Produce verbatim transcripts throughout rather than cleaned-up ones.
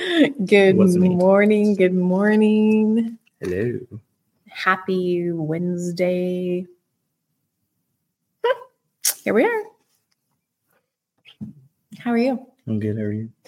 Good morning. Good morning. Hello. Happy Wednesday. Here we are. How are you? I'm good. How are you?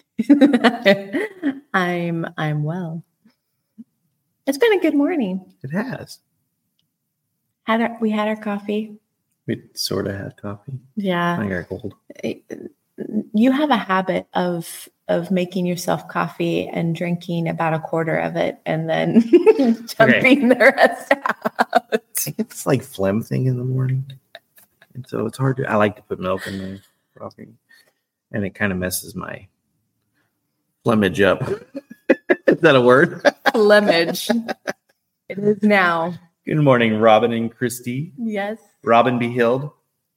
I'm I'm well. It's been a good morning. It has. Had our, we had our coffee. We sort of had coffee. Yeah. I got cold. You have a habit of of making yourself coffee and drinking about a quarter of it and then dumping the rest out. It's like phlegm thing in the morning. And so it's hard to, I like to put milk in my coffee and it kind of messes my phlegmage up. Is that a word? Phlegmage. It is now. Good morning, Robin and Christy. Yes. Robin be healed.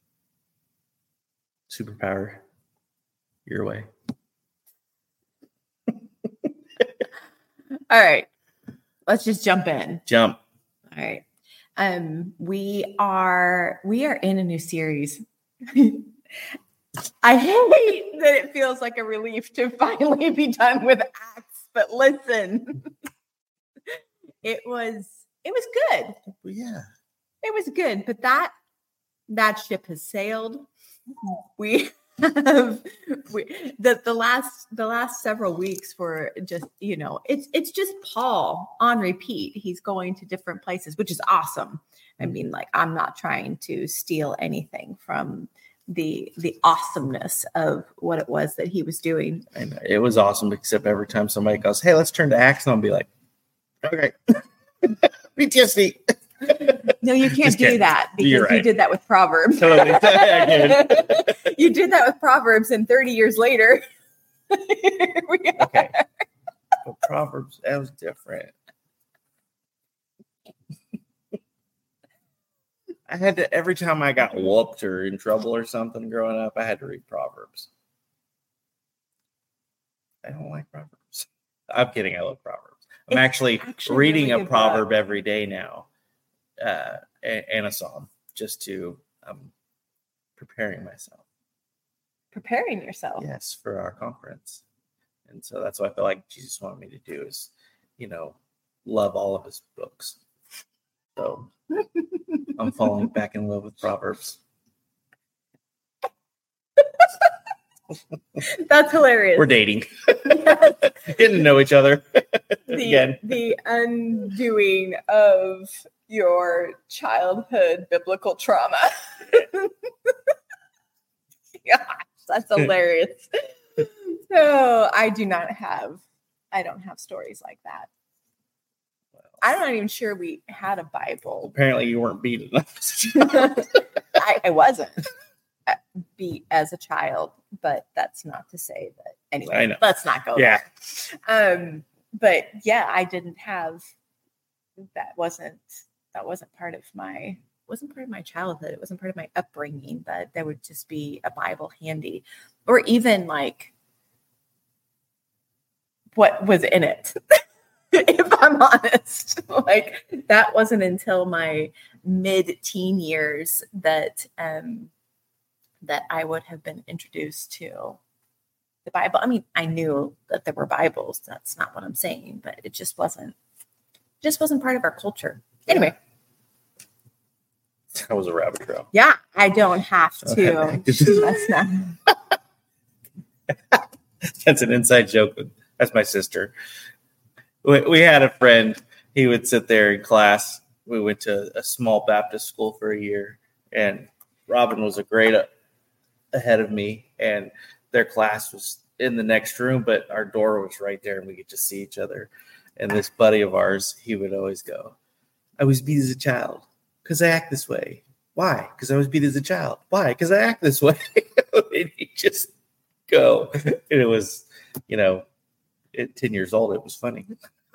Superpower. Your way. All right. Let's just jump in. Jump. All right. Um, we are we are in a new series. I hate that it feels like a relief to finally be done with Acts, but listen. It was it was good. Yeah. It was good, but that that ship has sailed. We have we, the the last the last several weeks were just, you know, it's it's just Paul on repeat. He's going to different places, which is awesome. I mean, like, I'm not trying to steal anything from the the awesomeness of what it was that he was doing. And it was awesome, except every time somebody goes, "Hey, let's turn to Acts," and I'll be like, "Okay." P T S D. No, you can't do that because right. You did that with Proverbs. Totally. I did. You did that with Proverbs, and thirty years later, here we are. Okay. But Proverbs, that was different. I had to, every time I got whooped or in trouble or something growing up, I had to read Proverbs. I don't like Proverbs. I'm kidding. I love Proverbs. I'm actually, actually reading really a proverb book. Every day now, uh, and a psalm, just to um, preparing myself. Preparing yourself? Yes, for our conference. And so that's what I feel like Jesus wanted me to do is, you know, love all of his books. So I'm falling back in love with Proverbs. That's hilarious. We're dating. Yes. Getting to know each other. The, Again. The undoing of your childhood biblical trauma. Gosh, that's hilarious. So I do not have, I don't have stories like that. I'm not even sure we had a Bible. Apparently you weren't beat enough. I, I wasn't beat as a child, but that's not to say that. Anyway, I know. Let's not go yeah. there. Um, but yeah, I didn't have, that wasn't, that wasn't part of my, wasn't part of my childhood. It wasn't part of my upbringing, but there would just be a Bible handy, or even like what was in it. If I'm honest, like that wasn't until my mid-teen years that um, that I would have been introduced to the Bible. I mean, I knew that there were Bibles. That's not what I'm saying, but it just wasn't, just wasn't part of our culture. Anyway, that was a rabbit trail. Yeah, I don't have to. That's not. That's an inside joke. That's my sister. We, we had a friend. He would sit there in class. We went to a small Baptist school for a year, and Robin was a grade ahead of me, and their class was in the next room, but our door was right there, and we could just see each other. And this buddy of ours, he would always go, "I was beat as a child because I act this way. Why? Because I was beat as a child. Why? Because I act this way." And he just go. And it was, you know, at ten years old, it was funny.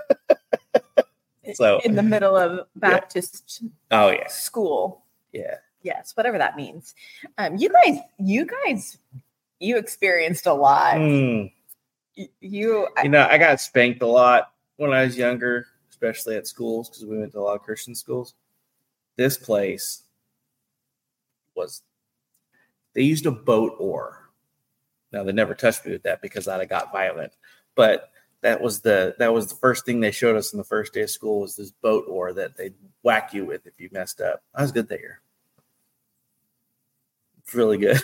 So in the middle of Baptist yeah. Oh, yeah. school. Yeah. Yes, whatever that means. Um, you guys, you guys, you experienced a lot. Mm. You, you, you know, I got spanked a lot when I was younger, especially at schools, because we went to a lot of Christian schools. This place was, they used a boat oar. Now, they never touched me with that because I'd have got violent. But that was the that was the first thing they showed us in the first day of school was this boat oar that they'd whack you with if you messed up. I was good that year. It's really good.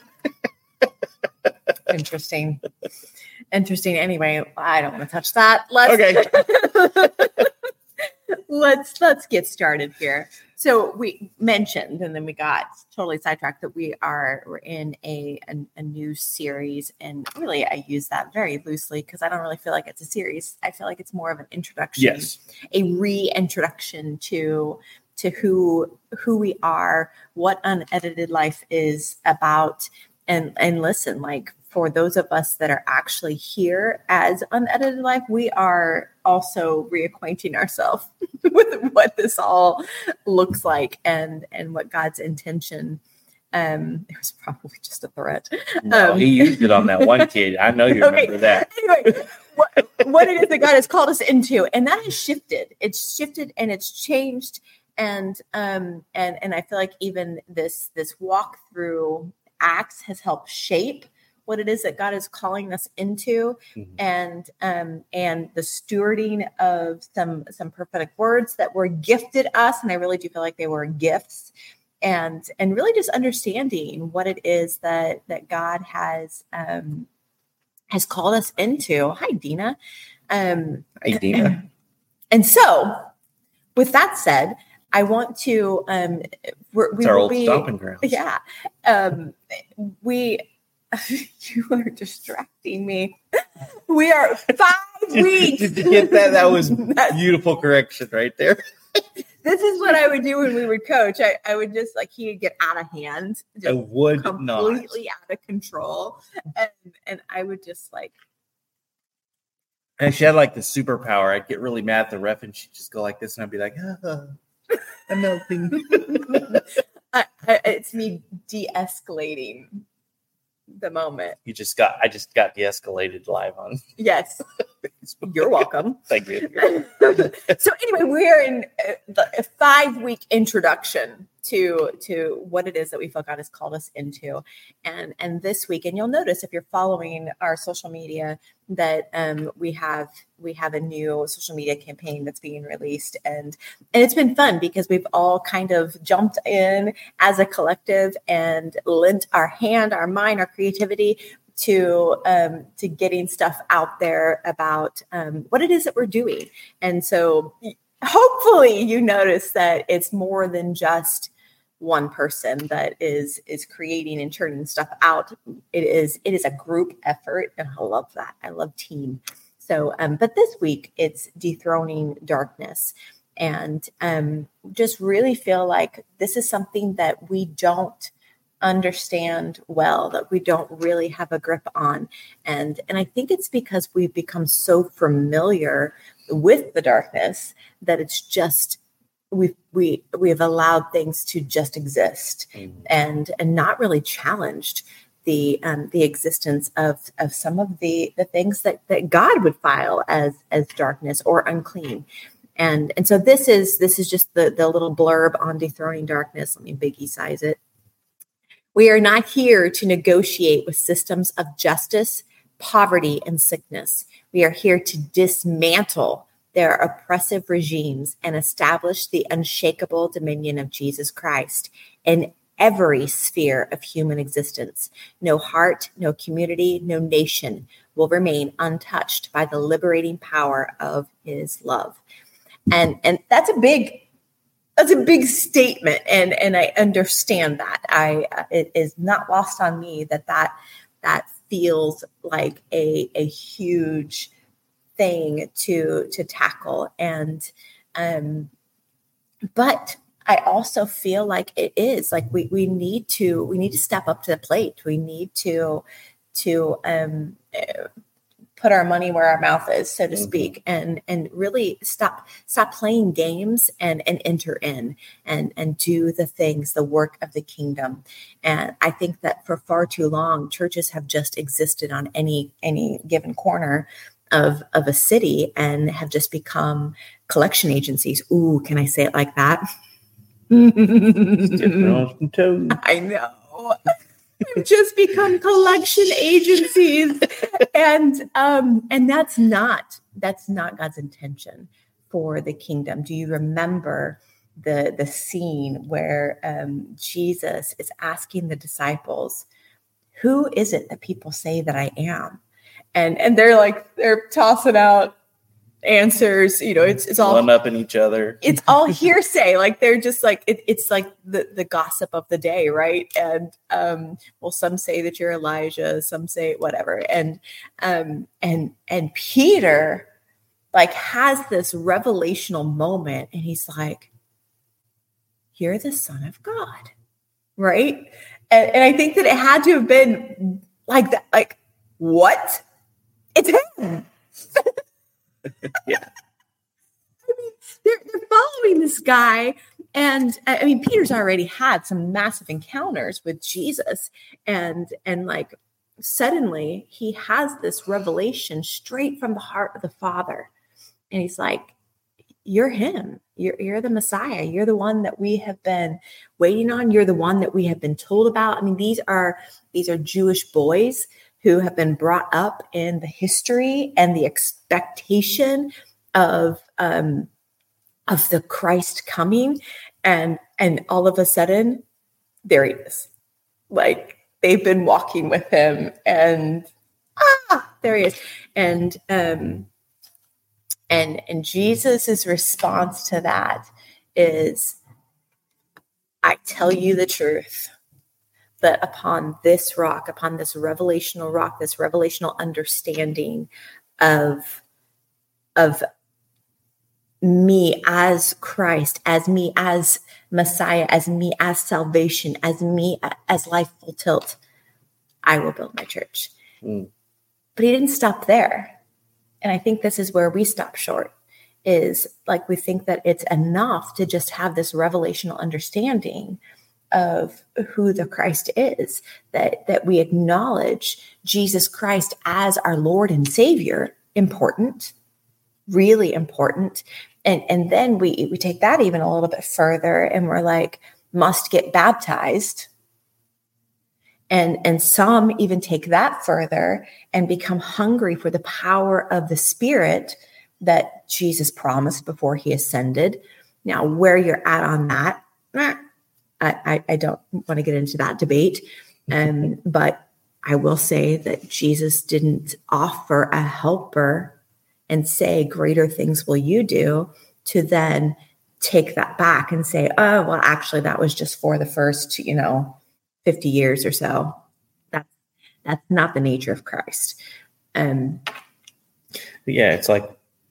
Interesting. Interesting. Anyway, I don't want to touch that. Let's Okay. let's let's get started here. So we mentioned, and then we got totally sidetracked, that we are we're in a a, a new series, and really I use that very loosely because I don't really feel like it's a series. I feel like it's more of an introduction, Yes. a reintroduction to to who who we are, what Unedited Life is about, and and listen, like for those of us that are actually here as Unedited Life, we are also reacquainting ourselves with what this all looks like and and what God's intention. Um, it was probably just a threat. No, um, he used it on that one kid. I know you remember okay. that. Anyway, what, what it is that God has called us into, and that has shifted. It's shifted and it's changed, and um and and I feel like even this this walk through Acts has helped shape what it is that God is calling us into, Mm-hmm. and um, and the stewarding of some some prophetic words that were gifted us, and I really do feel like they were gifts, and and really just understanding what it is that that God has um, has called us into. Hi, Dina. Um, Hey, Dina. and so, with that said, I want to um, we're, we It's our will old be stomping grounds. yeah um, we. You are distracting me. We are five weeks. Did you get that? That was beautiful correction right there. This is what I would do when we would coach. I, I would just like he would get out of hand, just I would completely not. out of control, and and I would just like. And she had like the superpower. I'd get really mad at the ref, and she'd just go like this, and I'd be like, ah, "I'm melting." I, I, it's me de-escalating the moment. You just got. I just got de-escalated live on. Yes, you're welcome. Thank you. So anyway, we are in a five-week introduction to to what it is that we feel God has called us into, and and this week, and you'll notice if you're following our social media that um, we have we have a new social media campaign that's being released, and and it's been fun because we've all kind of jumped in as a collective and lent our hand, our mind, our creativity to um, to getting stuff out there about um, what it is that we're doing. And so hopefully you notice that it's more than just one person that is is creating and churning stuff out. It is it is a group effort, and I love that. I love team. So, um, but this week it's dethroning darkness, and um, just really feel like this is something that we don't understand well, that we don't really have a grip on. And, and I think it's because we've become so familiar with the darkness that it's just, we we we have allowed things to just exist mm-hmm. and, and not really challenged the um, the existence of, of some of the, the things that, that God would file as, as darkness or unclean. And, and so this is, this is just the, the little blurb on dethroning darkness. Let me biggie size it. We are not here to negotiate with systems of justice, poverty, and sickness. We are here to dismantle their oppressive regimes and establish the unshakable dominion of Jesus Christ in every sphere of human existence. No heart, no community, no nation will remain untouched by the liberating power of his love. And, and that's a big That's a big statement, and and I understand that. I uh, it is not lost on me that that that feels like a a huge thing to to tackle, and um, but I also feel like it is like we we need to we need to step up to the plate. We need to to um. put our money where our mouth is, so to speak, mm-hmm. and and really stop stop playing games and and enter in and and do the things, the work of the kingdom. And I think that for far too long, churches have just existed on any any given corner of of a city and have just become collection agencies. Ooh, can I say it like that? I know. We've just become collection agencies. And um, and that's not that's not God's intention for the kingdom. Do you remember the the scene where um, Jesus is asking the disciples, who is it that people say that I am? And and they're like, they're tossing out answers, you know, it's it's all one up in each other. It's all hearsay. Like they're just like it, it's like the the gossip of the day, right? And um, well, some say that you're Elijah, some say whatever, and um, and and Peter like has this revelational moment, and he's like, "You're the Son of God," right? And, and I think that it had to have been like that. Like, what? It's him. Yeah. I mean, they're, they're following this guy. And I mean, Peter's already had some massive encounters with Jesus. And, and like, suddenly he has this revelation straight from the heart of the Father. And he's like, you're him. You're, you're the Messiah. You're the one that we have been waiting on. You're the one that we have been told about. I mean, these are, these are Jewish boys who have been brought up in the history and the expectation of, um, of the Christ coming. And, and all of a sudden, there he is. Like, they've been walking with him, and ah, there he is. And, um, and, and Jesus's response to that is, I tell you the truth, that upon this rock, upon this revelational rock, this revelational understanding of, of me as Christ, as me as Messiah, as me as salvation, as me as life full tilt, I will build my church. Mm. But he didn't stop there. And I think this is where we stop short, is like we think that it's enough to just have this revelational understanding of who the Christ is, that, that we acknowledge Jesus Christ as our Lord and Savior. Important, really important. And, and then we, we take that even a little bit further, and we're like, must get baptized. And, and some even take that further and become hungry for the power of the Spirit that Jesus promised before he ascended. Now, where you're at on that, I, I, I don't want to get into that debate. Um, but I will say that Jesus didn't offer a helper and say, greater things will you do, to then take that back and say, oh, well, actually, that was just for the first, you know, fifty years or so. That's, that's not the nature of Christ. Um, yeah, it's like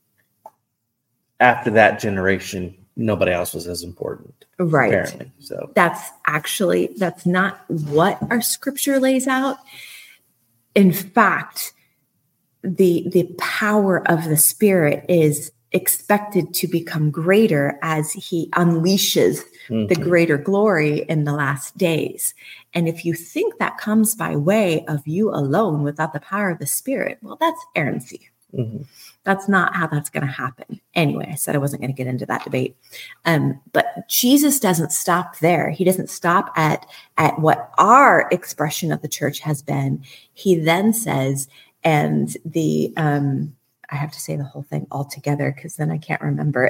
after that generation, nobody else was as important. Right. Apparently. So that's actually, that's not what our scripture lays out. In fact, the, the power of the Spirit is expected to become greater as he unleashes mm-hmm. the greater glory in the last days. And if you think that comes by way of you alone without the power of the Spirit, well, that's errancy. Mm-hmm. That's not how that's going to happen. Anyway, I said I wasn't going to get into that debate. Um, but Jesus doesn't stop there. He doesn't stop at, at what our expression of the church has been. He then says, and the, um, I have to say the whole thing all together because then I can't remember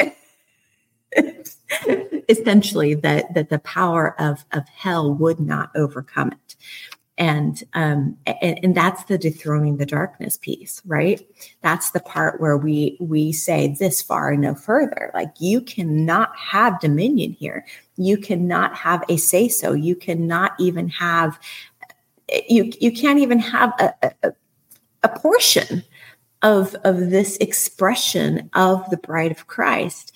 it. Essentially, that, that the power of, of hell would not overcome it. And, um, and and that's the dethroning the darkness piece, right? That's the part where we we say this far and no further. Like, you cannot have dominion here. You cannot have a say so. You cannot even have you you can't even have a, a, a portion of of this expression of the bride of Christ.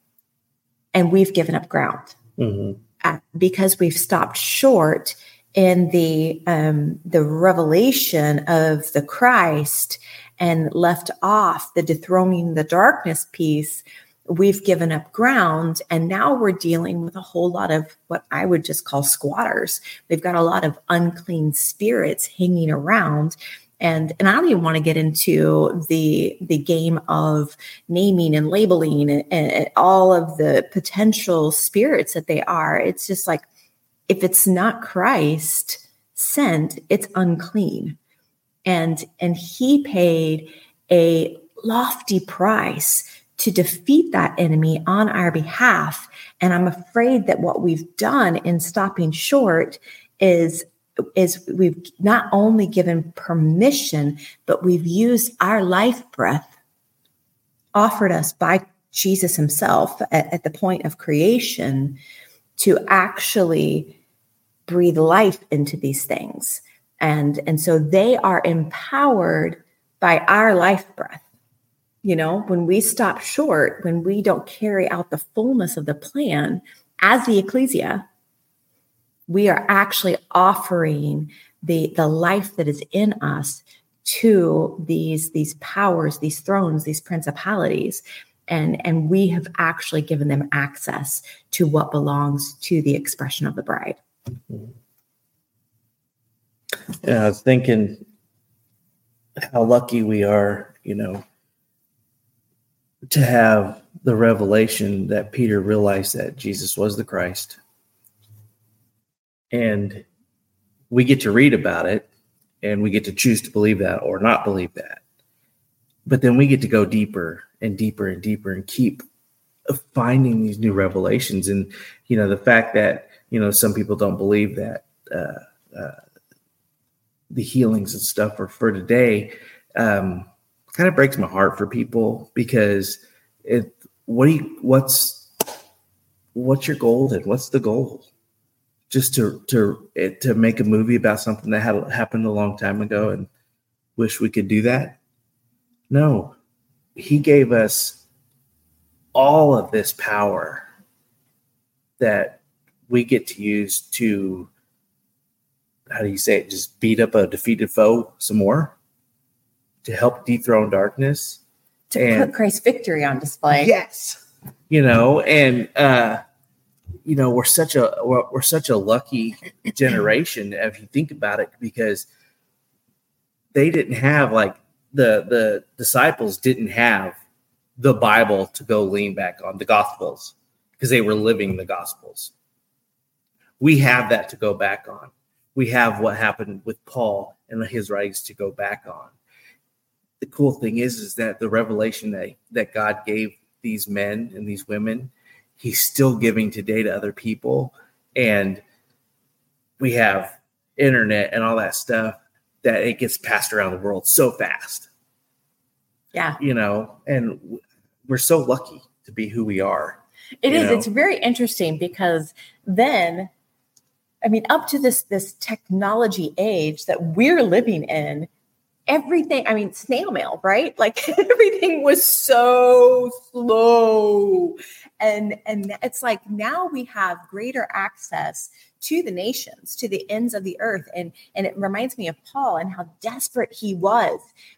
And we've given up ground mm-hmm. uh, because we've stopped short in the um, the revelation of the Christ and left off the dethroning the darkness piece. We've given up ground, and now we're dealing with a whole lot of what I would just call squatters. We've got a lot of unclean spirits hanging around. And, and I don't even want to get into the, the game of naming and labeling and, and all of the potential spirits that they are. It's just like, if it's not Christ, sent, it's unclean. And, and he paid a lofty price to defeat that enemy on our behalf. And I'm afraid that what we've done in stopping short is, is we've not only given permission, but we've used our life breath offered us by Jesus himself at, at the point of creation to actually breathe life into these things. And, and so they are empowered by our life breath. You know, when we stop short, when we don't carry out the fullness of the plan as the ecclesia, we are actually offering the, the life that is in us to these, these powers, these thrones, these principalities. And, and we have actually given them access to what belongs to the expression of the bride. Yeah, I was thinking how lucky we are, you know, to have the revelation that Peter realized that Jesus was the Christ. And we get to read about it, and we get to choose to believe that or not believe that. But then we get to go deeper and deeper and deeper and keep finding these new revelations. And, you know, the fact that, you know, some people don't believe that uh, uh, the healings and stuff are for today, um, kind of breaks my heart for people, because it, what do you, what's, what's your goal then? What's the goal? Just to, to, to make a movie about something that had happened a long time ago and wish we could do that? No, he gave us all of this power that we get to use to, how do you say it? Just beat up a defeated foe some more, to help dethrone darkness, to and, put Christ's victory on display. Yes. You know, and, uh, you know, we're such a, we're, we're such a lucky generation if you think about it, because they didn't have, like, the, the disciples didn't have the Bible to go lean back on, the Gospels, because they were living the Gospels. We have that to go back on. We have what happened with Paul and his writings to go back on. The cool thing is, is that the revelation that, that God gave these men and these women, he's still giving today to other people. And we have internet and all that stuff that it gets passed around the world so fast. Yeah. You know, and we're so lucky to be who we are. It is. know? It's very interesting, because then, I mean, up to this, this technology age that we're living in, everything, I mean, snail mail, right? Like everything was so slow. And, and it's like now we have greater access to the nations, to the ends of the earth. And, and it reminds me of Paul and how desperate he was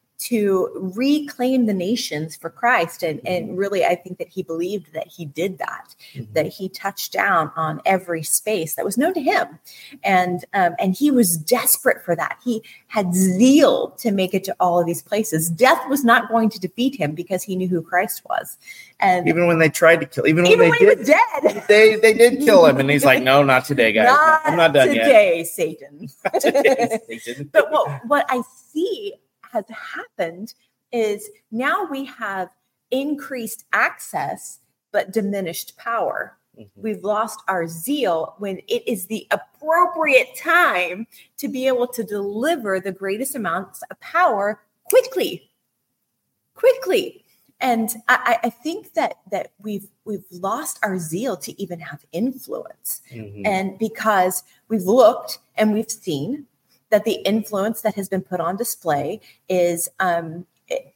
to reclaim the nations for Christ. And, and really, I think that he believed that he did that, mm-hmm. that he touched down on every space that was known to him. And, um, and he was desperate for that. He had zeal to make it to all of these places. Death was not going to defeat him because he knew who Christ was. And even when they tried to kill, even when, even they when did, he was dead, they, they did kill him. And he's like, no, not today, guys. Not I'm not done today, yet. Satan. Not today, Satan. But what, what I see has happened is now we have increased access, but diminished power. Mm-hmm. We've lost our zeal when it is the appropriate time to be able to deliver the greatest amounts of power quickly, quickly. And I, I think that that we've we've lost our zeal to even have influence. Mm-hmm. And because we've looked and we've seen that the influence that has been put on display is um,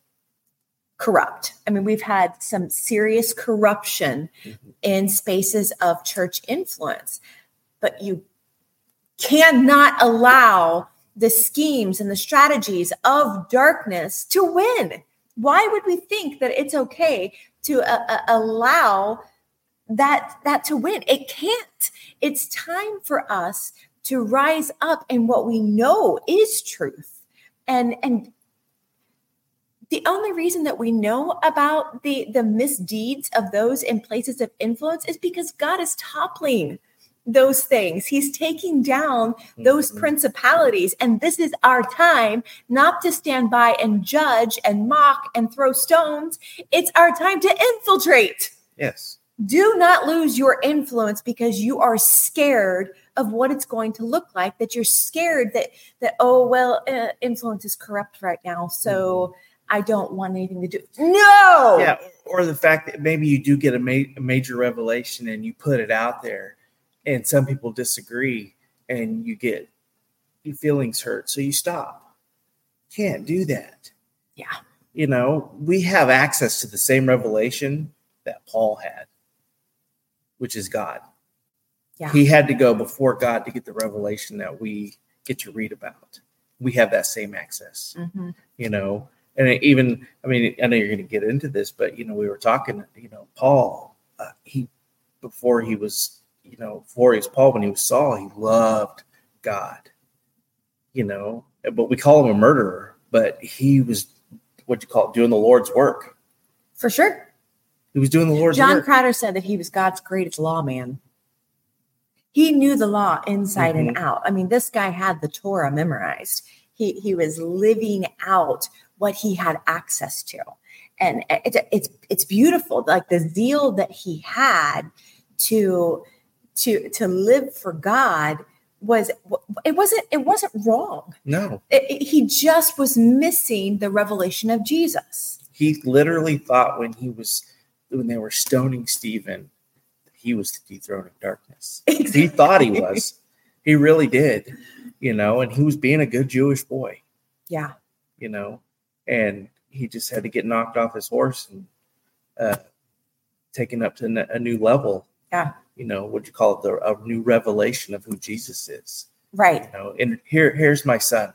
corrupt. I mean, we've had some serious corruption mm-hmm. in spaces of church influence, but you cannot allow the schemes and the strategies of darkness to win. Why would we think that it's okay to uh, uh, allow that, that to win? It can't. It's time for us to rise up in what we know is truth. And, and the only reason that we know about the, the misdeeds of those in places of influence is because God is toppling those things. He's taking down those Mm-hmm. principalities. And this is our time not to stand by and judge and mock and throw stones. It's our time to infiltrate. Yes. Do not lose your influence because you are scared of what it's going to look like, that you're scared that, that oh, well, uh, influence is corrupt right now, so I don't want anything to do. No! Yeah, or the fact that maybe you do get a, ma- a major revelation and you put it out there and some people disagree and you get your feelings hurt, so you stop. Can't do that. Yeah. You know, we have access to the same revelation that Paul had, which is God. Yeah. He had to go before God to get the revelation that we get to read about. We have that same access, Mm-hmm. you know, and even, I mean, I know you're going to get into this, but, you know, we were talking, you know, Paul, uh, he, before he was, you know, before he was Paul, when he was Saul, he loved God, you know, but we call him a murderer, but he was, what you call it, doing the Lord's work. For sure. He was doing the Lord's John work. Crowder said that he was God's greatest lawman. He knew the law inside Mhm. and out. I mean, this guy had the Torah memorized. He he was living out what he had access to. And it's it's it's beautiful. Like the zeal that he had to to to live for God was it wasn't it wasn't wrong. No, It, it- he just was missing the revelation of Jesus. he literally thought when he was, when they were stoning Stephen, he was the dethroning darkness. Exactly. He thought he was. He really did, you know, and he was being a good Jewish boy, Yeah. you know, and he just had to get knocked off his horse and uh, taken up to n- a new level. Yeah. You know, what you call it, the, a new revelation of who Jesus is. Right. You know, and here, here's my son.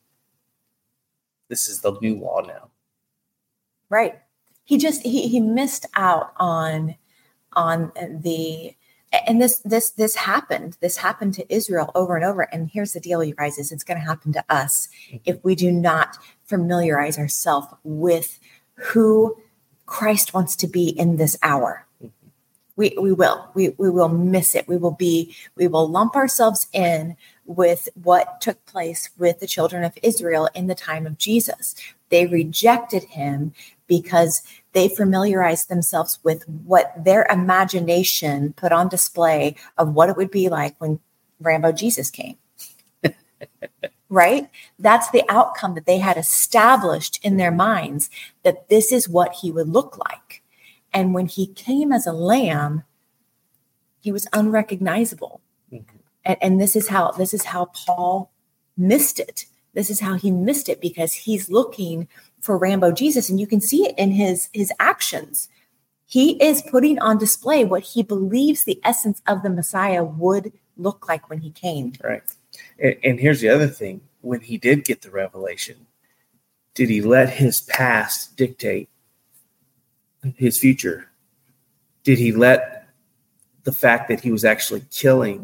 This is the new law now. Right. He just he he missed out on on the and this this this happened. This happened to Israel over and over. And here's the deal, you guys, is it's going to happen to us if we do not familiarize ourselves with who Christ wants to be in this hour. We we will. We we will miss it. We will be, we will lump ourselves in with what took place with the children of Israel in the time of Jesus. They rejected him because they familiarized themselves with what their imagination put on display of what it would be like when Rambo Jesus came. Right? That's the outcome that they had established in their minds, that this is what he would look like. And when he came as a lamb, he was unrecognizable. Mm-hmm. And, and this is how this is how Paul missed it. This is how he missed it, because he's looking for Rambo Jesus, and you can see it in his his actions. He is putting on display what he believes the essence of the Messiah would look like when he came. Right. And, and here's the other thing. When he did get the revelation, did he let his past dictate his future? Did he let the fact that he was actually killing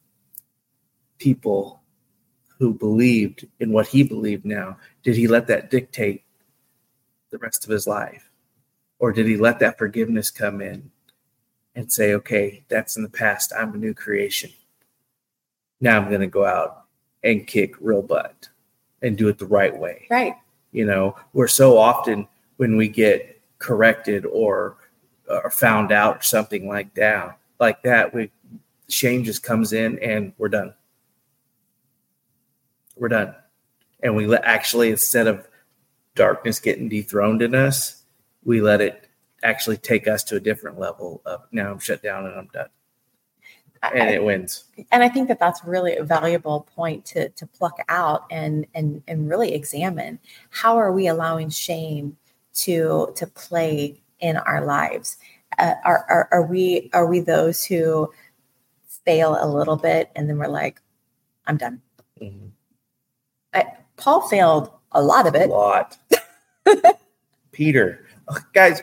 people who believed in what he believed now, did he let that dictate the rest of his life? Or did he let that forgiveness come in and say, okay, that's in the past, I'm a new creation. Now I'm going to go out and kick real butt and do it the right way. Right. You know, we're so often when we get corrected or, or found out or something like that, like that, we shame just comes in and we're done. We're done. And we let actually, instead of darkness getting dethroned in us, we let it actually take us to a different level of, now I'm shut down and I'm done. And I, it wins. And I think that that's really a valuable point to, to pluck out and, and, and really examine. How are we allowing shame to, to play in our lives? Uh, are, are, are we, are we those who fail a little bit and then we're like, I'm done? Mm-hmm. I, Paul failed a lot of A it. lot. Peter. Oh, guys,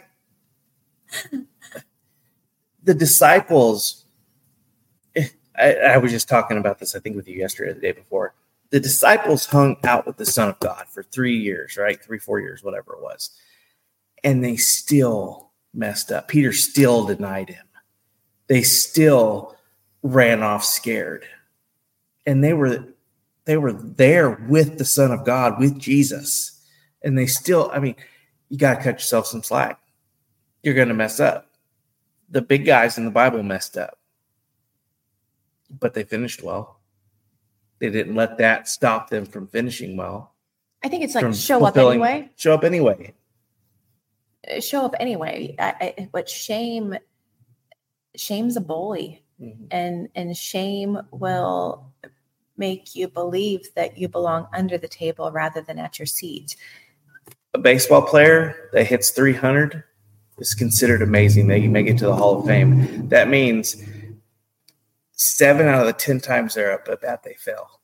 the disciples, I, I was just talking about this, I think, with you yesterday or the day before. The disciples hung out with the Son of God for three years, right? Three, four years, whatever it was. And they still messed up. Peter still denied him. They still ran off scared. And they were they were there with the Son of God, with Jesus. And they still, I mean, you got to cut yourself some slack. You're going to mess up. The big guys in the Bible messed up. But they finished well. They didn't let that stop them from finishing well. I think it's like show up anyway. Show up anyway. Show up anyway. I, I, but shame, shame's a bully. Mm-hmm. And, and shame will make you believe that you belong under the table rather than at your seat. A baseball player that hits three hundred is considered amazing. They make it to the Hall of Fame. That means seven out of the ten times they're up at bat, they fail.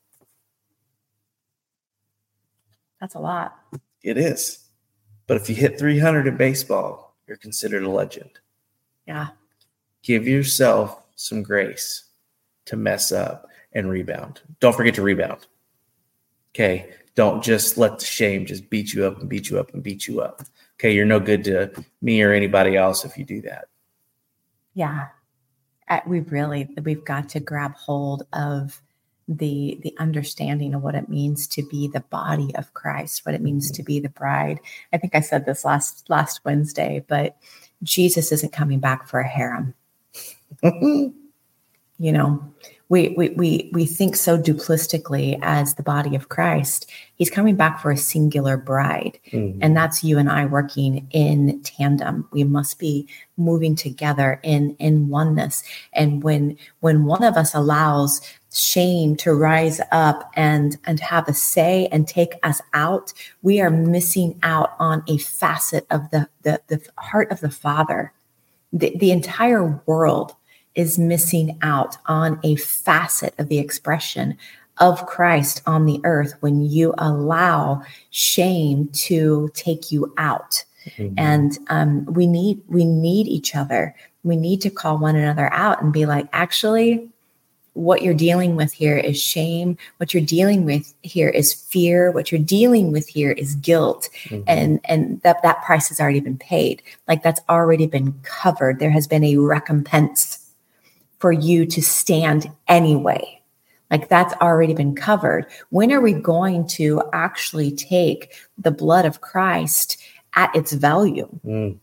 That's a lot. It is. But if you hit three hundred in baseball, you're considered a legend. Yeah. Give yourself some grace to mess up and rebound. Don't forget to rebound. Okay. Don't just let the shame just beat you up and beat you up and beat you up. Okay. You're no good to me or anybody else if you do that. Yeah. We really, we've got to grab hold of the, the understanding of what it means to be the body of Christ, what it means to be the bride. I think I said this last, last Wednesday, but Jesus isn't coming back for a harem. You know, we, we, we, we think so duplistically as the body of Christ. He's coming back for a singular bride. Mm-hmm. And that's you and I working in tandem. We must be moving together in, in oneness. And when, when one of us allows shame to rise up and, and have a say and take us out, we are missing out on a facet of the, the, the heart of the Father. The, the entire world is missing out on a facet of the expression of Christ on the earth when you allow shame to take you out. Mm-hmm. And um, we need we need each other. We need to call one another out and be like, actually, what you're dealing with here is shame. What you're dealing with here is fear. What you're dealing with here is guilt. Mm-hmm. And, and that, that price has already been paid. Like that's already been covered. There has been a recompense for you to stand anyway. Like that's already been covered. When are we going to actually take the blood of Christ at its value? Mm.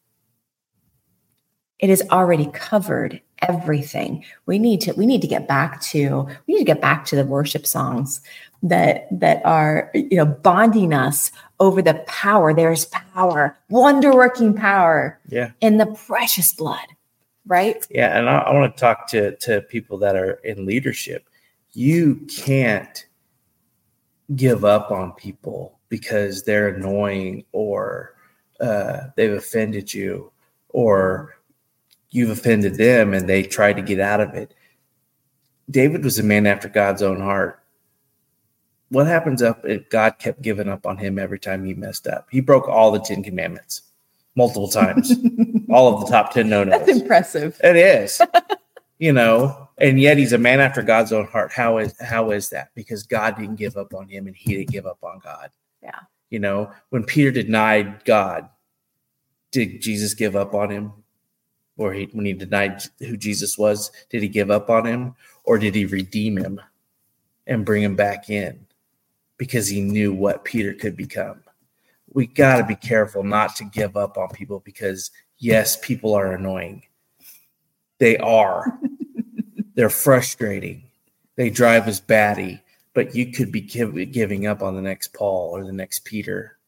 It is already covered everything. We need to, we need to get back to, we need to get back to the worship songs that, that are, you know, bonding us over the power. There's power, wonder-working power yeah. in the precious blood. Right. Yeah. And I, I want to talk to, to people that are in leadership. You can't give up on people because they're annoying or uh, they've offended you or you've offended them and they tried to get out of it. David was a man after God's own heart. What happens up if God kept giving up on him every time he messed up? He broke all the Ten Commandments. Multiple times, all of the top ten no-nos. That's impressive. It is, you know, and yet he's a man after God's own heart. How is how is that? Because God didn't give up on him, and he didn't give up on God. Yeah, you know, when Peter denied God, did Jesus give up on him? Or he, when he denied who Jesus was, did he give up on him, or did he redeem him and bring him back in because he knew what Peter could become? We got to be careful not to give up on people because, yes, people are annoying. They are. They're frustrating. They drive us batty. But you could be give, giving up on the next Paul or the next Peter.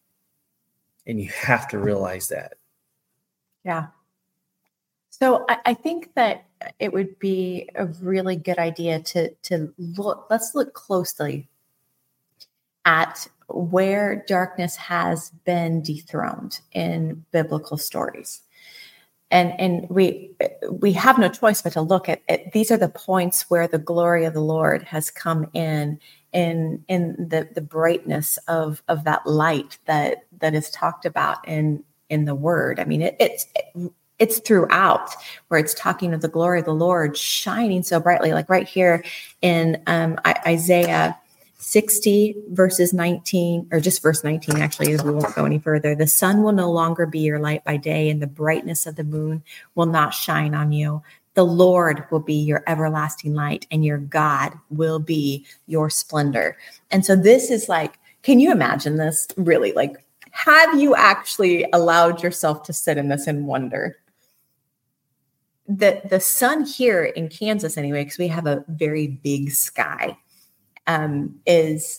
And you have to realize that. Yeah. So I, I think that it would be a really good idea to, to look, let's look closely at where darkness has been dethroned in biblical stories. And, and we, we have no choice but to look at, at these are the points where the glory of the Lord has come in, in, in the, the brightness of, of that light that, that is talked about in, in the word. I mean, it, it's, it, it's throughout where it's talking of the glory of the Lord shining so brightly, like right here in um, Isaiah sixty verses nineteen, or just verse nineteen, actually, as we won't go any further. The sun will no longer be your light by day, and the brightness of the moon will not shine on you. The Lord will be your everlasting light, and your God will be your splendor. And so this is like, can you imagine this really? Like, have you actually allowed yourself to sit in this and wonder? The, the sun here in Kansas, anyway, because we have a very big sky, um, is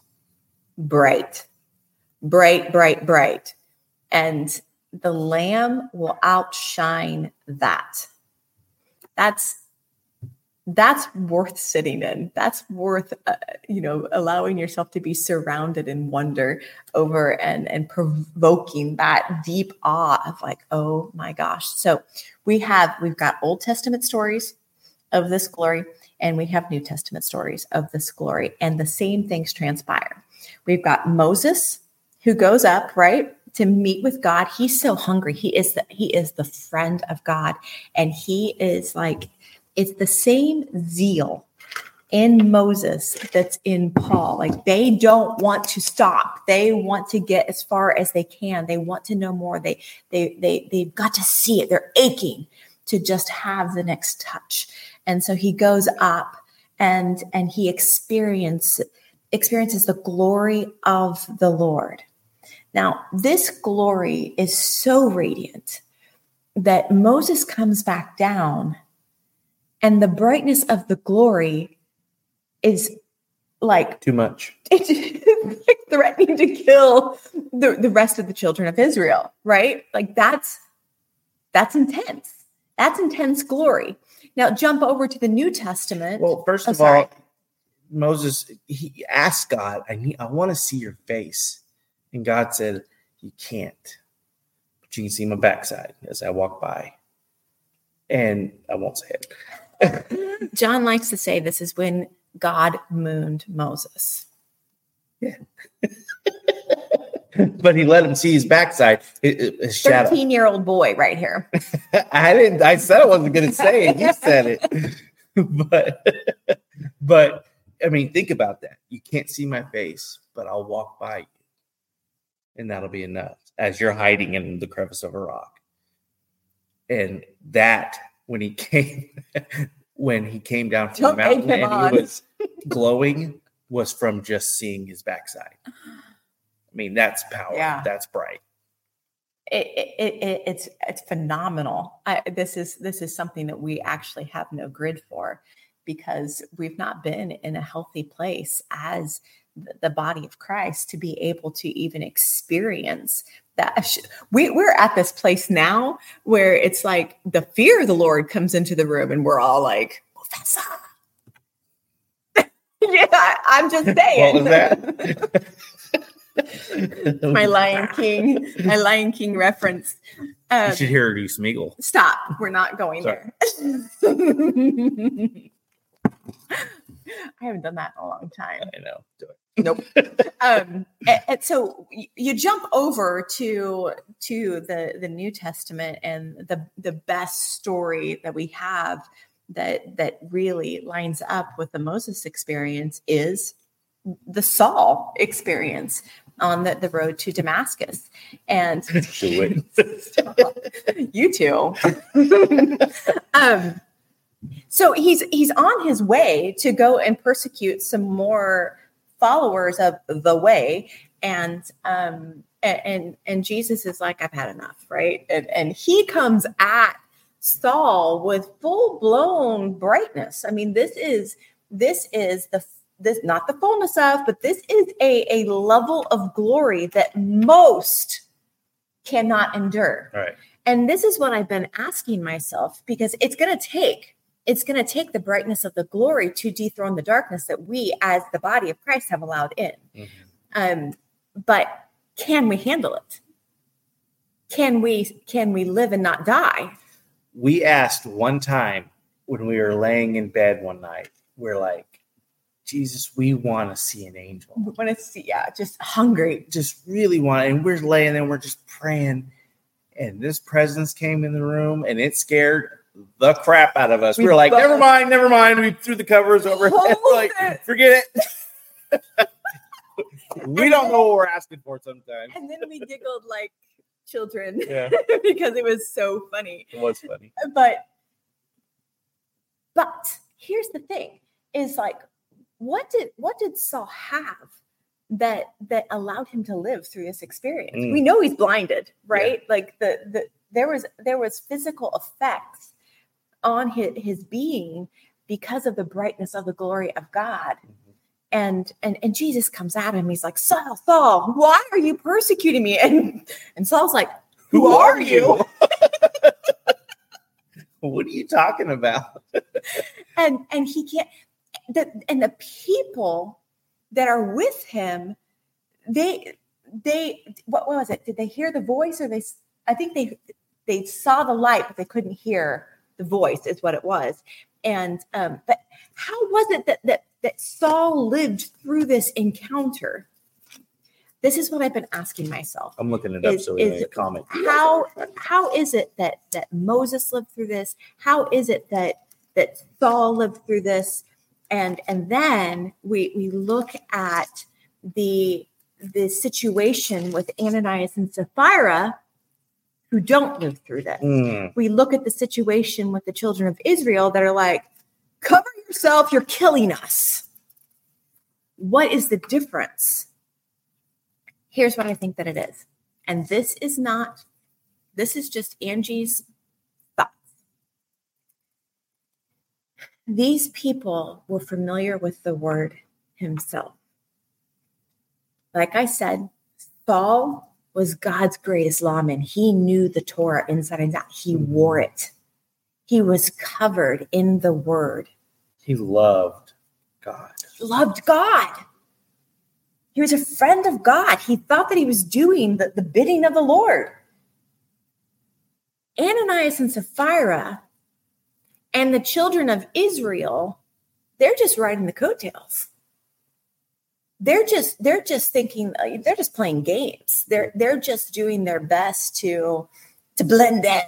bright, bright, bright, bright. And the Lamb will outshine that. That's that's worth sitting in. That's worth, uh, you know, allowing yourself to be surrounded in wonder over and, and provoking that deep awe of like, oh my gosh. So we have, we've got Old Testament stories of this glory, and we have New Testament stories of this glory, and the same things transpire. We've got Moses who goes up, right, to meet with God. He's so hungry. He is the, he is the friend of God. And he is like, it's the same zeal in Moses that's in Paul. Like, they don't want to stop. They want to get as far as they can. They want to know more. They, they, they, they've got to see it. They're aching to just have the next touch. And so he goes up and, and he experience, experiences the glory of the Lord. Now, this glory is so radiant that Moses comes back down, and the brightness of the glory is like Too much. It's like threatening to kill the, the rest of the children of Israel, right? Like that's that's intense. That's intense glory. Now jump over to the New Testament. Well, first Oh, of sorry. all, Moses, he asked God, I need I want to see your face. And God said, you can't. But you can see my backside as I walk by. And I won't say it. John likes to say this is when God mooned Moses. Yeah. But he let him see his backside, his shadow. thirteen-year-old boy right here. I didn't. I said I wasn't going to say it. You said it. But, but I mean, think about that. You can't see my face, but I'll walk by you, and that'll be enough. As you're hiding in the crevice of a rock, and that when he came, when he came down from Don't the mountain egg him and on. he was glowing, was from just seeing his backside. I mean, that's power. Yeah. That's bright. It, it, it, it's it's phenomenal. I, this is this is something that we actually have no grid for, because we've not been in a healthy place as the, the body of Christ to be able to even experience that. We, we're at this place now where it's like the fear of the Lord comes into the room, and we're all like, Professor. Yeah, I'm just saying. What was that? my Lion King, my Lion King reference. Um, You should hear you Smeagol. Stop. We're not going Sorry. there. I haven't done that in a long time. I know. Do it. Nope. um, and, and so y- you jump over to to the the New Testament, and the the best story that we have that that really lines up with the Moses experience is the Saul experience on the, the road to Damascus. And Do it. you two. um, so he's he's on his way to go and persecute some more followers of the way, and um, and and, and Jesus is like, I've had enough, right? And, and he comes at Saul with full blown brightness. I mean, this is this is the this not the fullness of, but this is a a level of glory that most cannot endure. All right. And this is what I've been asking myself, because it's going to take, it's going to take the brightness of the glory to dethrone the darkness that we as the body of Christ have allowed in. Mm-hmm. Um, but can we handle it? Can we, can we live and not die? We asked one time when we were laying in bed one night, we're like, Jesus, we want to see an angel. We want to see, yeah, just hungry. Just really want, and we're laying there, we're just praying. And this presence came in the room, and it scared the crap out of us. We, we were like, both. never mind, never mind. We threw the covers over. Like, it. Forget it. We and don't then, know what we're asking for sometimes. And then we giggled like children, yeah. because it was so funny. It was funny. But But here's the thing is like, what did, what did Saul have that, that allowed him to live through this experience? Mm. We know he's blinded, right? Yeah. Like the, the, there was, there was physical effects on his, his being because of the brightness of the glory of God. Mm-hmm. And, and, and Jesus comes at him. He's like, Saul, Saul, why are you persecuting me? And, and Saul's like, who, who are you? What are you talking about? and, and he can't, the, and the people that are with him, they, they, what was it? Did they hear the voice or they, I think they, they saw the light, but they couldn't hear the voice is what it was. And, um, but how was it that, that, that Saul lived through this encounter? This is what I've been asking myself. I'm looking it up is, so we can comment. How, how is it that, that Moses lived through this? How is it that, that Saul lived through this? And, and then we, we look at the, the situation with Ananias and Sapphira, who don't live through this. Mm. We look at the situation with the children of Israel that are like, cover yourself, you're killing us. What is the difference? Here's what I think that it is. And this is not, this is just Angie's thoughts. These people were familiar with the word himself. Like I said, Saul was God's greatest lawman. He knew the Torah inside and out. He wore it. He was covered in the word. He loved God. Loved God. He was a friend of God. He thought that he was doing the, the bidding of the Lord. Ananias and Sapphira and the children of Israel, they're just riding the coattails. They're just, they're just thinking, they're just playing games. They're, they're just doing their best to, to blend in.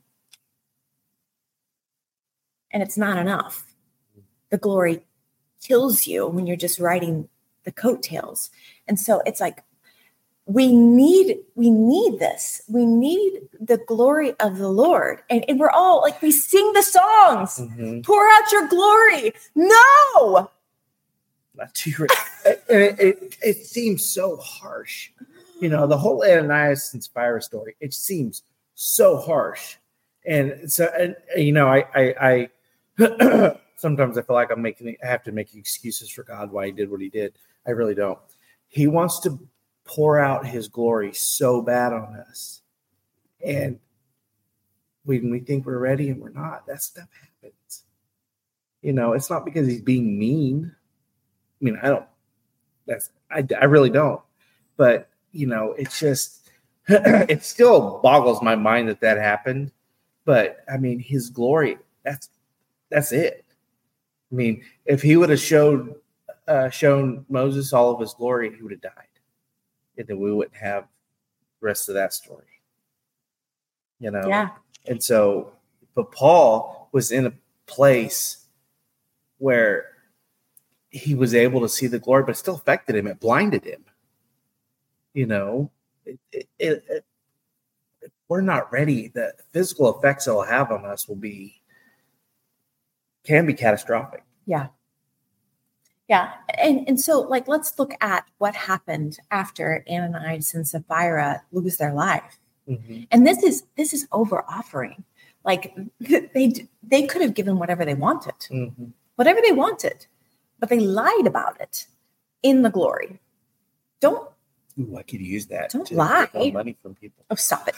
And it's not enough. The glory kills you when you're just riding the coattails. And so it's like, we need, we need this. We need the glory of the Lord. And, and we're all like, we sing the songs, mm-hmm. Pour out your glory. No. Not too it, it, it seems so harsh. You know, the whole Ananias and Sapphira story, it seems so harsh. And so, and, you know, I, I, I sometimes I feel like I'm making, I have to make excuses for God why he did what he did. I really don't. He wants to pour out his glory so bad on us. And when we think we're ready and we're not, that stuff happens. You know, it's not because he's being mean. I mean, I don't, that's, I, I really don't. But, you know, it's just, it still boggles my mind that that happened. But, I mean, his glory, that's, that's it. I mean, if he would have showed, uh, shown Moses all of his glory, he would have died. And then we wouldn't have the rest of that story. You know? Yeah. And so, but Paul was in a place where he was able to see the glory, but it still affected him. It blinded him. You know, it, it, it, it, we're not ready. The physical effects it'll have on us will be, can be catastrophic. Yeah. Yeah. And, and so like, let's look at what happened after Ananias and Sapphira lose their life. Mm-hmm. And this is, this is over offering. Like they, they could have given whatever they wanted, mm-hmm. whatever they wanted. But they lied about it in the glory. Don't. Ooh, I could use that. Don't to lie. Get more money from people. Oh, stop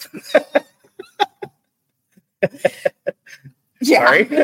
it. Sorry.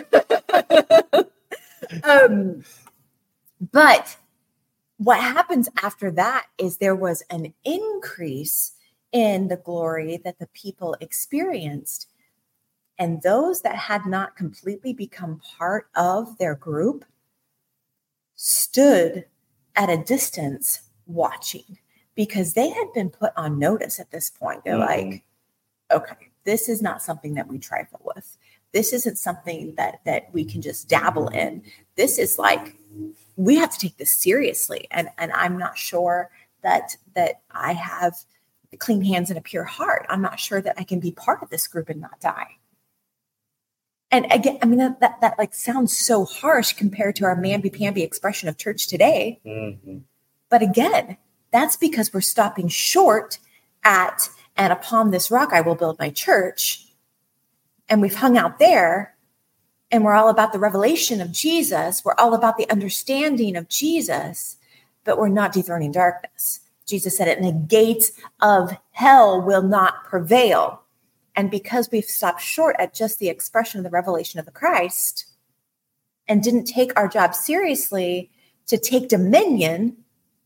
um, but what happens after that is there was an increase in the glory that the people experienced. And those that had not completely become part of their group stood at a distance watching because they had been put on notice at this point. They're mm-hmm. like, okay, this is not something that we trifle with. This isn't something that, that we can just dabble in. This is like, we have to take this seriously. And, and I'm not sure that, that I have clean hands and a pure heart. I'm not sure that I can be part of this group and not die. And again, I mean, that, that, that like sounds so harsh compared to our mamby-pamby expression of church today. Mm-hmm. But again, that's because we're stopping short at, and upon this rock, I will build my church. And we've hung out there, and we're all about the revelation of Jesus. We're all about the understanding of Jesus, but we're not dethroning darkness. Jesus said it, and the gates of hell will not prevail. And because we've stopped short at just the expression of the revelation of the Christ and didn't take our job seriously to take dominion,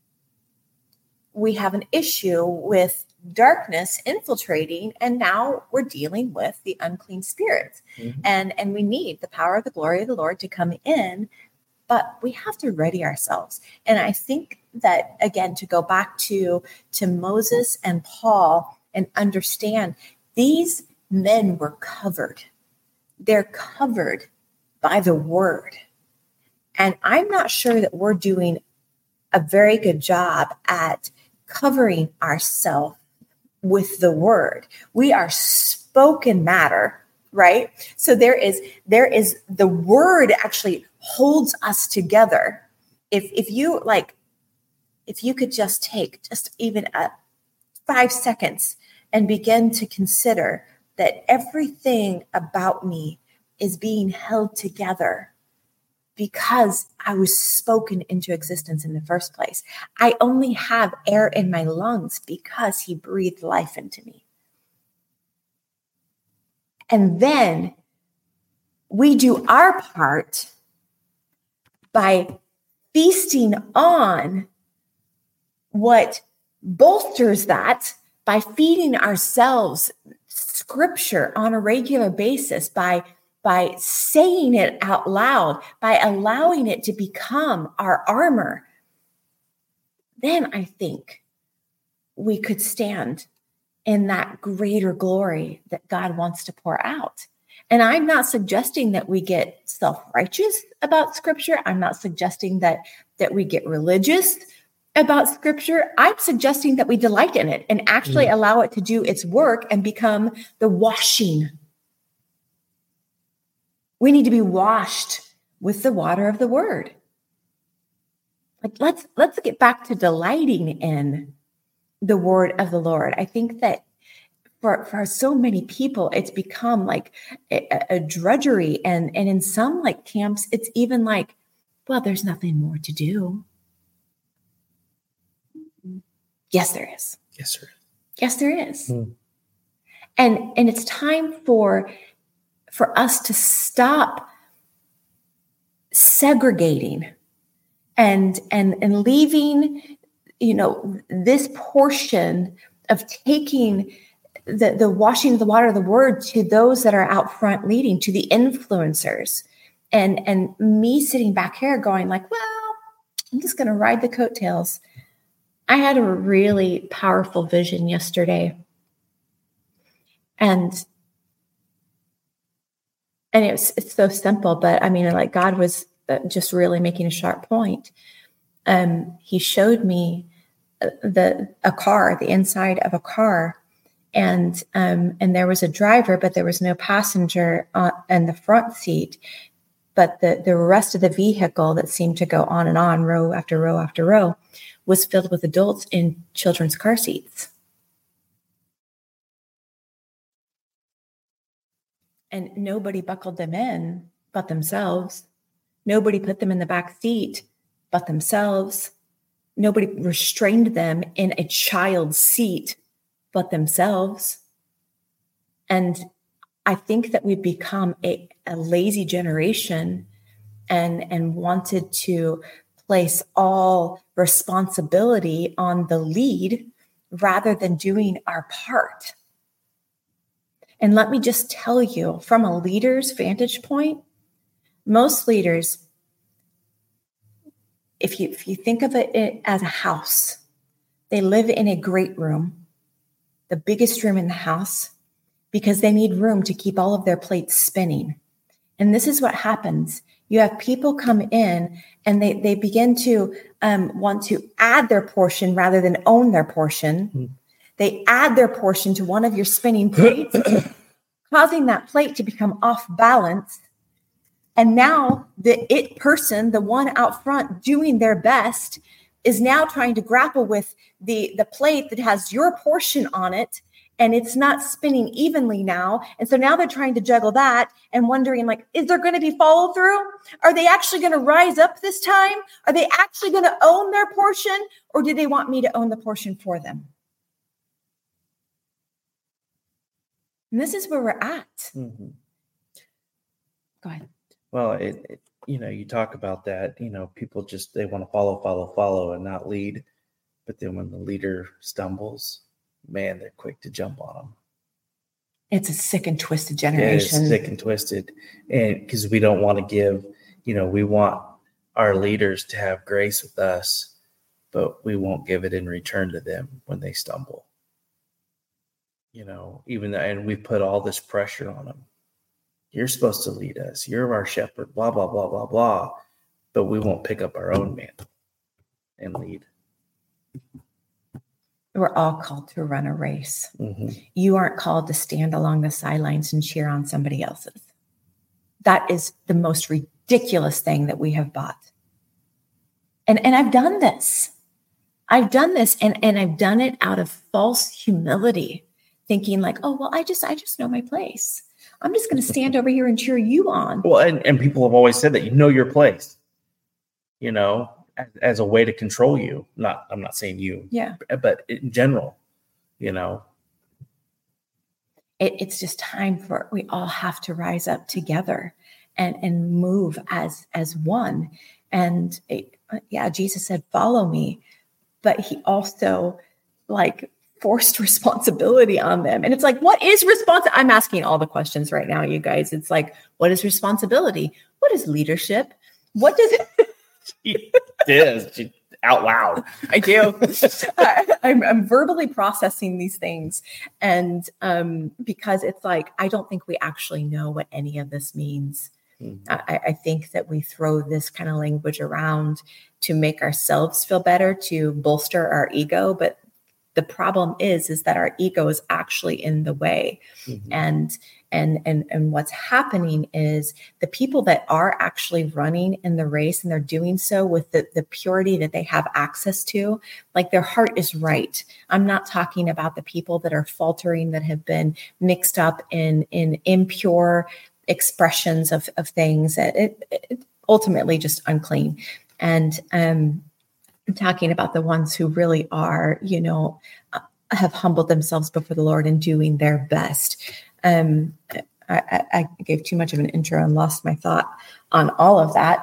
we have an issue with darkness infiltrating, and now we're dealing with the unclean spirits. Mm-hmm. And, and we need the power of the glory of the Lord to come in, but we have to ready ourselves. And I think that, again, to go back to, to Moses and Paul and understand, these men were covered. They're covered by the word. And I'm not sure that we're doing a very good job at covering ourselves with the word. We are spoken matter, right? So there is, there is the word actually holds us together. If, if you like, if you could just take just even a five seconds and begin to consider that everything about me is being held together because I was spoken into existence in the first place. I only have air in my lungs because he breathed life into me. And then we do our part by feasting on what bolsters that, by feeding ourselves scripture on a regular basis, by, by saying it out loud, by allowing it to become our armor. Then I think we could stand in that greater glory that God wants to pour out. And I'm not suggesting that we get self-righteous about scripture. I'm not suggesting that, that we get religious about scripture. I'm suggesting that we delight in it and actually mm. allow it to do its work and become the washing. We need to be washed with the water of the word. Like let's, let's get back to delighting in the word of the Lord. I think that for, for so many people, it's become like a, a drudgery. And, and in some like camps, it's even like, well, there's nothing more to do. Yes, there is. Yes, sir. Yes, there is. Hmm. And, and it's time for, for us to stop segregating and, and, and leaving, you know, this portion of taking the, the washing of the water of the word to those that are out front leading, to the influencers, and, and me sitting back here going like, well, I'm just going to ride the coattails. I had a really powerful vision yesterday. And, and it was, it's so simple, but I mean, like God was just really making a sharp point. Um, he showed me the, a car, the inside of a car. And, um, and there was a driver, but there was no passenger on, in the front seat. But the, the rest of the vehicle that seemed to go on and on, row after row after row, was filled with adults in children's car seats. And nobody buckled them in but themselves. Nobody put them in the back seat but themselves. Nobody restrained them in a child's seat but themselves. And I think that we've become a, a lazy generation and, and wanted to place all responsibility on the lead rather than doing our part. And let me just tell you, from a leader's vantage point, most leaders, if you, if you think of it as a house, they live in a great room, the biggest room in the house, because they need room to keep all of their plates spinning. And this is what happens. You have people come in and they, they begin to um, want to add their portion rather than own their portion. Mm. They add their portion to one of your spinning plates, causing that plate to become off balance. And now the it person, the one out front doing their best, is now trying to grapple with the, the plate that has your portion on it, and it's not spinning evenly now. And so now they're trying to juggle that and wondering, like, is there going to be follow through? Are they actually going to rise up this time? Are they actually going to own their portion, or do they want me to own the portion for them? And this is where we're at. Mm-hmm. Go ahead. Well, it, it, you know, you talk about that, you know, people just, they want to follow, follow, follow and not lead. But then when the leader stumbles, man, they're quick to jump on them. It's a sick and twisted generation. It's sick and twisted. And because we don't want to give, you know, we want our leaders to have grace with us, but we won't give it in return to them when they stumble. You know, even though, and we put all this pressure on them. You're supposed to lead us. You're our shepherd, blah, blah, blah, blah, blah. But we won't pick up our own mantle and lead. We're all called to run a race. Mm-hmm. You aren't called to stand along the sidelines and cheer on somebody else's. That is the most ridiculous thing that we have bought. And, and I've done this. I've done this, and, and I've done it out of false humility, thinking like, oh, well, I just, I just know my place. I'm just going to stand over here and cheer you on. Well, and, and people have always said that, you know your place, you know, as, as a way to control you. Not, I'm not saying you, yeah, but in general, you know. It, it's just time for, we all have to rise up together and, and move as, as one. And it, yeah, Jesus said, follow me. But he also like forced responsibility on them. And it's like, what is responsibility? I'm asking all the questions right now, you guys. It's like, what is responsibility? What is leadership? What does it? It is out loud. I do. I, I'm, I'm verbally processing these things. And um, because it's like, I don't think we actually know what any of this means. Mm-hmm. I, I think that we throw this kind of language around to make ourselves feel better, to bolster our ego. But the problem is, is that our ego is actually in the way. Mm-hmm. And, and, and, and what's happening is the people that are actually running in the race, and they're doing so with the, the purity that they have access to, like their heart is right. I'm not talking about the people that are faltering, that have been mixed up in, in impure expressions of, of things that it, it ultimately just unclean. And, um, I'm talking about the ones who really are, you know, uh, have humbled themselves before the Lord and doing their best. Um, I, I gave too much of an intro and lost my thought on all of that.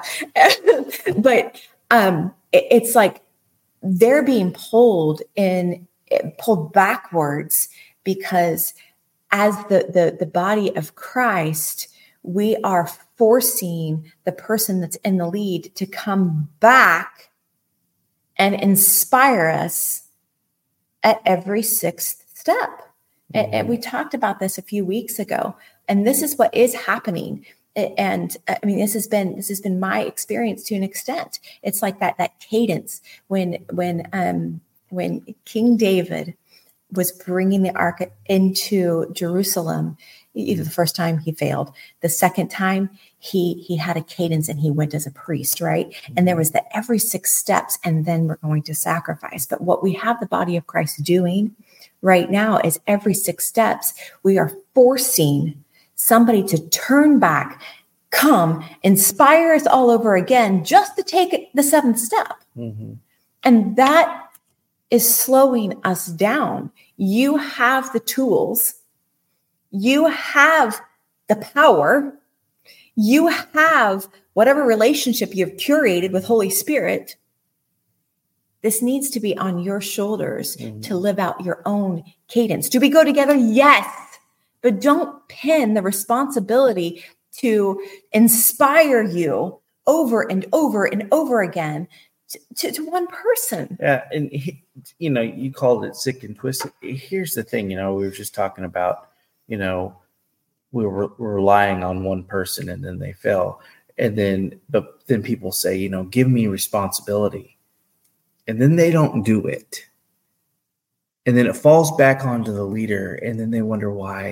But um, it, it's like they're being pulled in, pulled backwards, because as the, the, the body of Christ, we are forcing the person that's in the lead to come back and inspire us at every sixth step. Mm-hmm. And, and we talked about this a few weeks ago, and this is what is happening. And I mean, this has been, this has been my experience to an extent. It's like that, that cadence when, when, um, when King David was bringing the ark into Jerusalem. Either the first time he failed, the second time he he had a cadence and he went as a priest, right? And there was the every six steps, and then we're going to sacrifice. But what we have the body of Christ doing right now is every six steps, we are forcing somebody to turn back, come, inspire us all over again, just to take the seventh step. Mm-hmm. And that is slowing us down. You have the tools. You have the power. You have whatever relationship you've curated with Holy Spirit. This needs to be on your shoulders mm-hmm. to live out your own cadence. Do we go together? Yes. But don't pin the responsibility to inspire you over and over and over again to, to, to one person. Yeah. And, he, you know, you called it sick and twisted. Here's the thing, you know, we were just talking about, you know, we were, were relying on one person and then they fell. And then, but then people say, you know, give me responsibility. And then they don't do it. And then it falls back onto the leader. And then they wonder why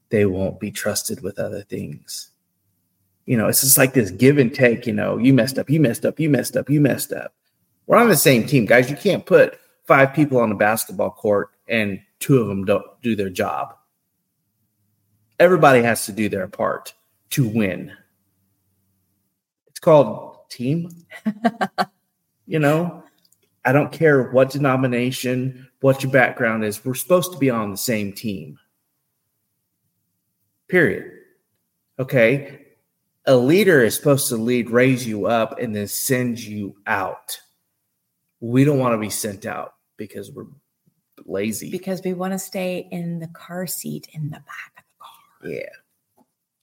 they won't be trusted with other things. You know, it's just like this give and take, you know, you messed up, you messed up, you messed up, you messed up. We're on the same team, guys. You can't put five people on a basketball court and two of them don't do their job. Everybody has to do their part to win. It's called team. You know, I don't care what denomination, what your background is. We're supposed to be on the same team. Period. Okay. A leader is supposed to lead, raise you up, and then send you out. We don't want to be sent out because we're lazy. Because we want to stay in the car seat in the back of the car. Yeah.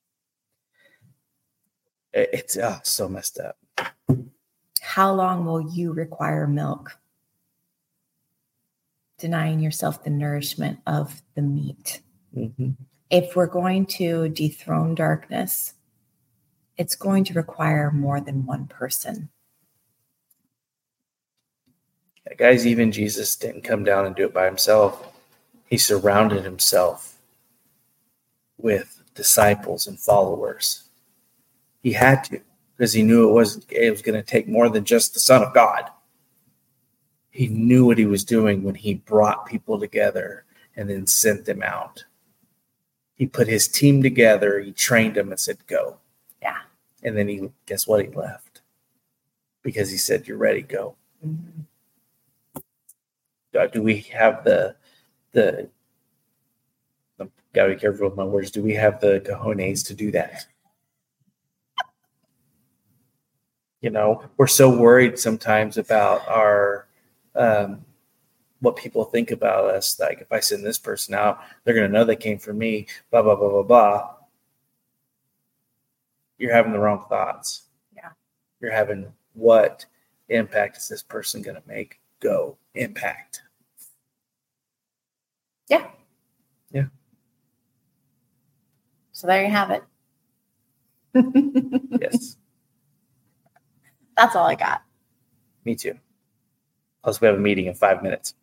It's oh, so messed up. How long will you require milk? Denying yourself the nourishment of the meat. Mm-hmm. If we're going to dethrone darkness, it's going to require more than one person. Yeah, guys, even Jesus didn't come down and do it by himself. He surrounded himself with disciples and followers. He had to, because he knew it was, it was going to take more than just the Son of God. He knew what he was doing when he brought people together and then sent them out. He put his team together. He trained them and said, go. Yeah. And then he, guess what? He left because he said, you're ready, go. Mm-hmm. Uh, do we have the, the, I've got to be careful with my words. Do we have the cojones to do that? You know, we're so worried sometimes about our, um, what people think about us. Like, if I send this person out, they're going to know they came from me, blah, blah, blah, blah, blah. You're having the wrong thoughts. Yeah. You're having, what impact is this person going to make? Go. Impact. Yeah. Yeah. So there you have it. Yes. That's all I got. Me too. Plus, we have a meeting in five minutes.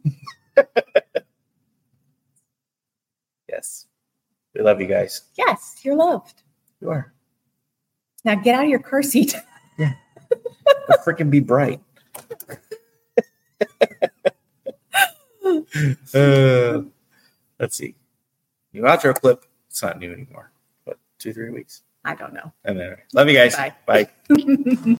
Yes. We love you guys. Yes, you're loved. You are. Now get out of your car seat. Yeah. But freaking be bright. uh, let's see. New outro clip. It's not new anymore. What, two, three weeks? I don't know. And then, love you guys. Bye. Bye.